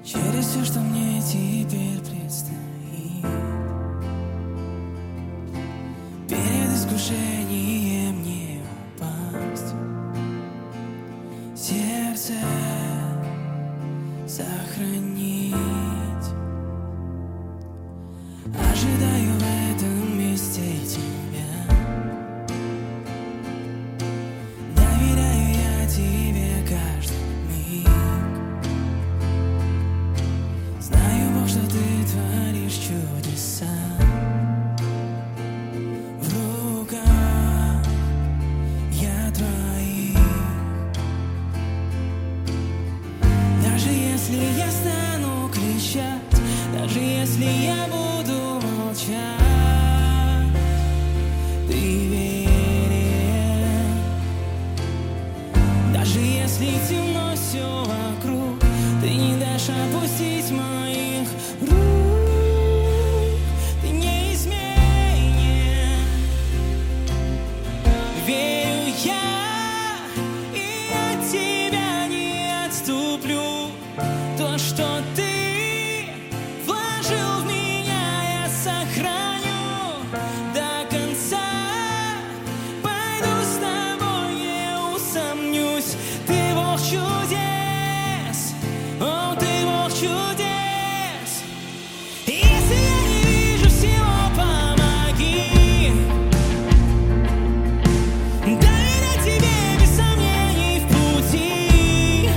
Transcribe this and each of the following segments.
через все, что мне теперь предстоит. Перед искушением не упасть, сердце сохранить. Ожидаю в этом месте тебя, доверяю я тебе каждый миг. Знаю, Бог, что ты творишь чудеса. В руках я твоих. Даже если я стану кричать, даже если я буду молчать, ты верен. Даже если темно все вокруг, ты не дашь опустить моих рук. Ты неизменен. Верю я, и от тебя не отступлю. То, что ты вложил в меня, я сохраню до конца. Пойду с тобой, не усомнюсь. Ты Бог чудес, о, ты Бог чудес. Если я не вижу всего, помоги доверять тебе без сомнений в пути.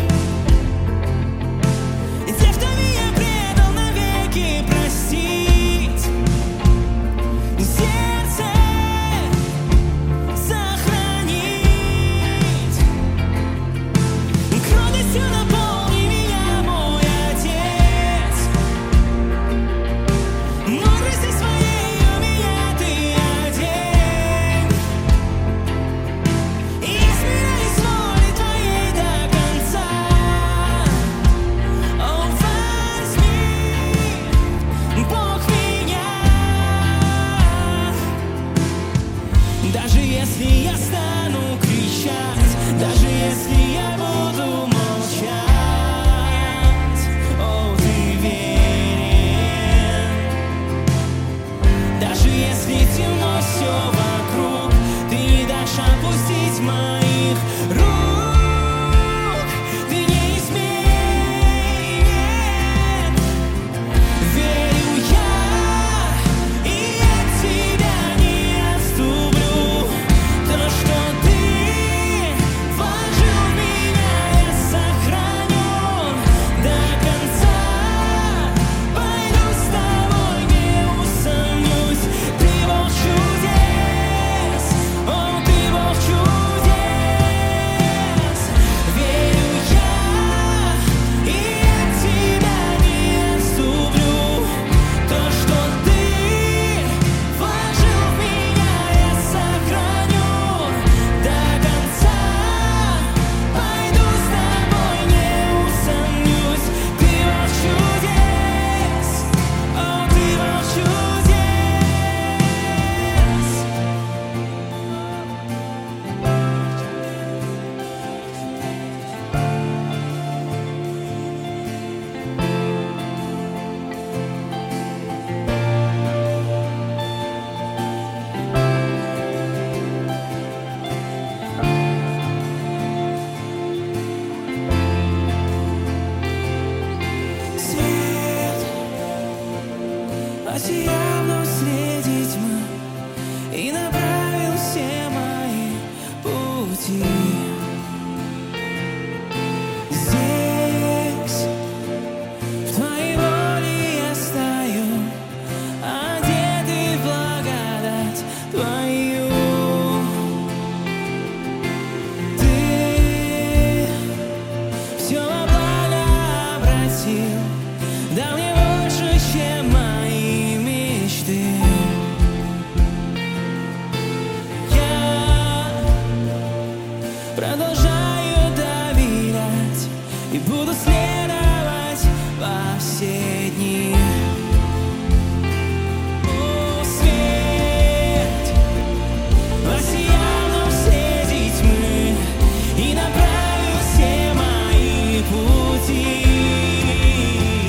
Те, кто меня предал, навеки простить. Сердце сохранить. Кротостью наполни меня, мой Отец. Мудростью своей у меня ты одень. И смиряюсь с волей твоей до конца. О, возьми, Бог, меня. Даже если я стану кричать, даже если я буду молчать, о, ты верен. Даже если темно все вокруг, ты не дашь опустить моих рук. Ты неизменен. Верю я, и от тебя не отступлю. То, что ты вложил в меня, я сохраню до конца. Пойду с тобой, не усомнюсь. Ты Бог чудес, о, ты Бог чудес. Верю я, и от тебя не отступлю. То, что ты вложил в меня, я сохраню до конца. Пойду с тобой, не усомнюсь. Ты Бог чудес, о, ты Бог чудес. Свет осиял вновь среди тьмы и направил все мои пути. Здесь, в твоей воле я стою, одетый в благодать твою. Ты все во благо обратил, дал мне больше, чем мои мечты. Я продолжаю доверять и буду следовать во все дни. О, свет осиял вновь среди тьмы и направил все мои пути.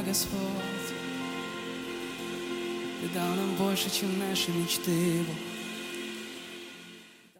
Господь. Ты дал нам больше, чем наши мечты, Бог.